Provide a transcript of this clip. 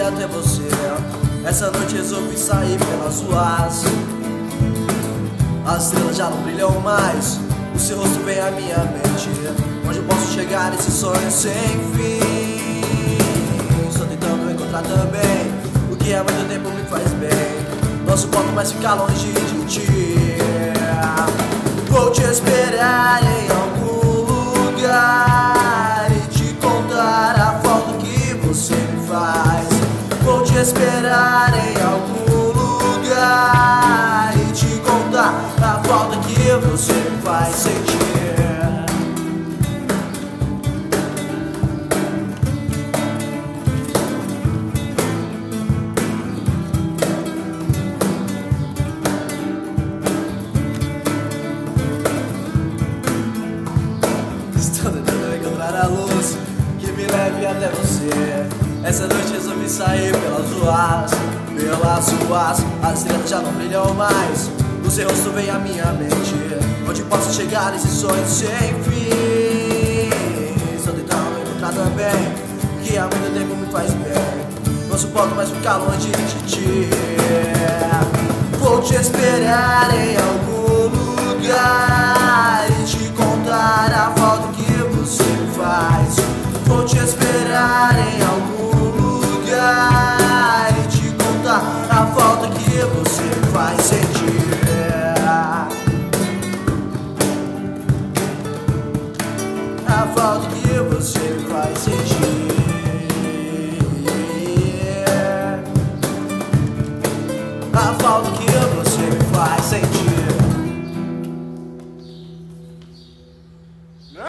até você. Essa noite resolvi sair pelas ruas. As estrelas já não brilham mais, o seu rosto vem à minha mente. Onde eu posso chegar nesse sonho sem fim? Estou tentando encontrar também o que há muito tempo me faz bem. Não suporto mais ficar longe de ti. Vou te esperar em algum lugar e te contar a falta que você me faz. Vou te esperar em algum lugar e te contar a falta que você me faz sentir. Estou tentando encontrar a luz que me leve até você. Essa noite resolvi sair pelas ruas. As estrelas já não brilham mais, o seu rosto vem à minha mente. Onde posso chegar nesse sonho sem fim? Estou tentando encontrar também o que há muito tempo me faz bem. Não suporto mais ficar longe de ti. Vou te esperar em algum lugar e te contar a falta que você me faz. Vou te esperar em algum lugar e te contar a falta que você me faz sentir. A falta que